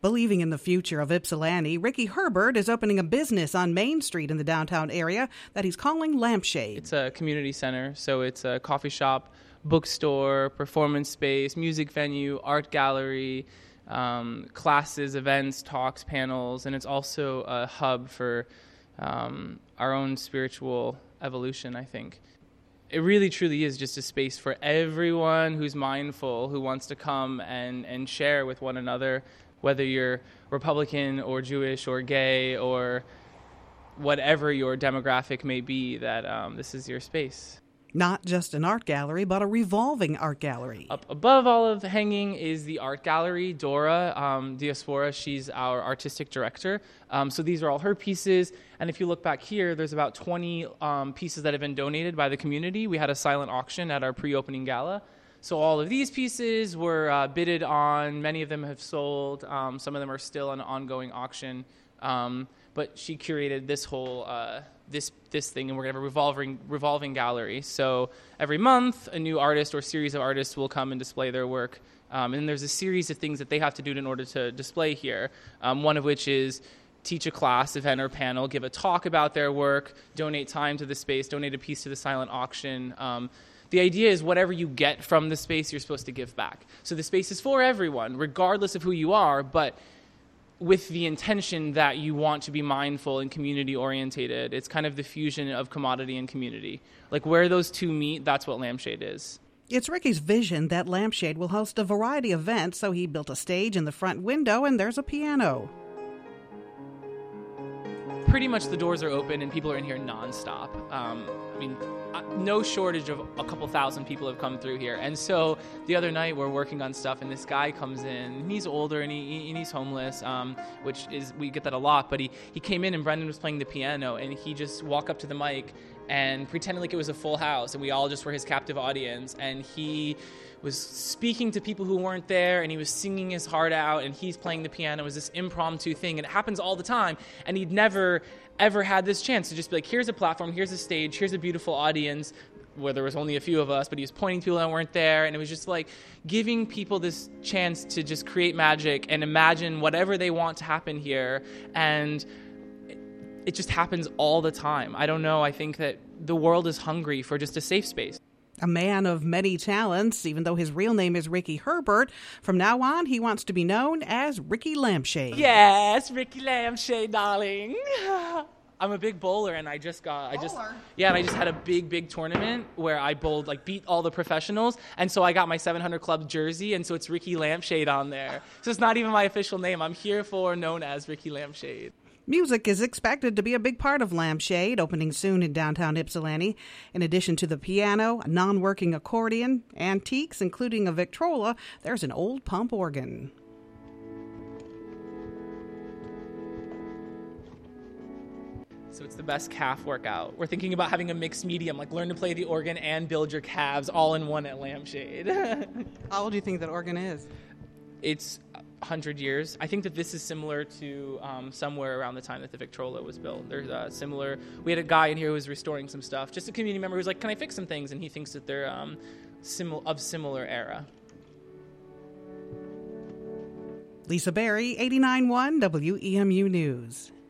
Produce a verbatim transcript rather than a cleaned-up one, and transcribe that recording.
Believing in the future of Ypsilanti, Ricky Herbert is opening a business on Main Street in the downtown area that he's calling Lampshade. It's a community center, so it's a coffee shop, bookstore, performance space, music venue, art gallery, um, classes, events, talks, panels, and it's also a hub for um, our own spiritual evolution, I think. It really truly is just a space for everyone who's mindful, who wants to come and, and share with one another, whether you're Republican or Jewish or gay or whatever your demographic may be, that um, this is your space. Not just an art gallery, but a revolving art gallery. Up above all of the hanging is the art gallery. Dora um, Diaspora, she's our artistic director. Um, so these are all her pieces. And if you look back here, there's about twenty um, pieces that have been donated by the community. We had a silent auction at our pre-opening gala. So all of these pieces were uh, bidded on. Many of them have sold. Um, some of them are still an ongoing auction. Um, but she curated this whole uh, this this thing, and we're going to have a revolving revolving gallery. So every month, a new artist or series of artists will come and display their work. Um, and there's a series of things that they have to do in order to display here. Um, one of which is teach a class, event, or panel, give a talk about their work, donate time to the space, donate a piece to the silent auction. Um, The idea is whatever you get from the space, you're supposed to give back. So the space is for everyone, regardless of who you are, but with the intention that you want to be mindful and community-orientated. It's kind of the fusion of commodity and community. Like where those two meet, that's what Lampshade is. It's Ricky's vision that Lampshade will host a variety of events, so he built a stage in the front window, and there's a piano. Pretty much the doors are open and people are in here nonstop. Um, I mean, no shortage of a couple thousand people have come through here. And so the other night we're working on stuff and this guy comes in and he's older and, he, and he's homeless, um, which is, we get that a lot, but he, he came in and Brendan was playing the piano and he just walked up to the mic and pretended like it was a full house and we all just were his captive audience, and he was speaking to people who weren't there and he was singing his heart out and he's playing the piano. It was this impromptu thing and it happens all the time, and he'd never ever had this chance to just be like, here's a platform, here's a stage, here's a beautiful audience, where there was only a few of us, but he was pointing to people that weren't there, and it was just like giving people this chance to just create magic and imagine whatever they want to happen here, and it just happens all the time. I don't know, I think that the world is hungry for just a safe space. A man of many talents, even though his real name is Ricky Herbert, from now on he wants to be known as Ricky Lampshade. Yes, Ricky Lampshade, darling. I'm a big bowler, and I just got, I just, Bowler? yeah, and I just had a big, big tournament where I bowled, like, beat all the professionals, and so I got my seven hundred Club jersey, and so it's Ricky Lampshade on there. So it's not even my official name. I'm here for known as Ricky Lampshade. Music is expected to be a big part of Lampshade, opening soon in downtown Ypsilanti. In addition to the piano, a non-working accordion, antiques, including a Victrola, there's an old pump organ. So it's the best calf workout. We're thinking about having a mixed medium, like learn to play the organ and build your calves all in one at Lampshade. How old do you think that organ is? It's one hundred years. I think that this is similar to um, somewhere around the time that the Victrola was built. There's uh, similar. We had a guy in here who was restoring some stuff, just a community member who's like, can I fix some things? And he thinks that they're um, simil- of similar era. Lisa Berry, eighty-nine point one W E M U News.